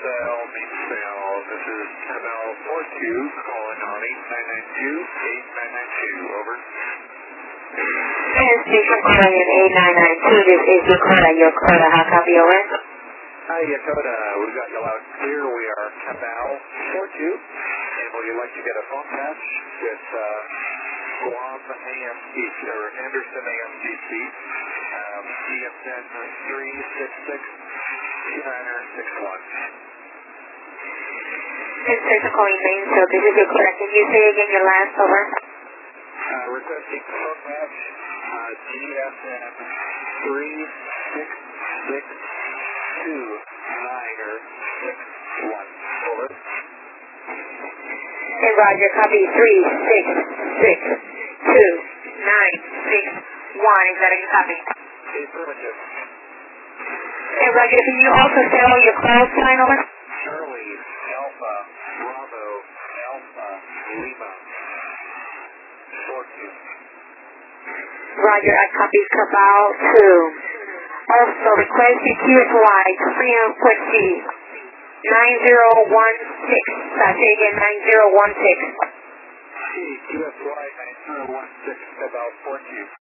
cell, main cell. This is Cabell 42 calling on 8992, 8992, over. And station calling in 8992, this is Yakota. Yakota, how copy, over? Hi, Yakota. We've got you loud and clear. We are Cabell 42, and would you like to get a phone patch with Guam AMC, or Anderson AMGC, ESN 366-2961. And station calling main cell, this is Yakota. Can you say again your last, over? Requesting phone match, GSM 366-2961. Over. And Roger, copy 366-2961. Is that a good copy? Affirmative. And Roger, can you also tell your call sign, over? Charlie, Alpha, Bravo, Alpha, Lima. 42. Roger, I copy Cabal 2. Also, requesting QSY frequency 9016. I say again, 9016. QSY 9016, about 42.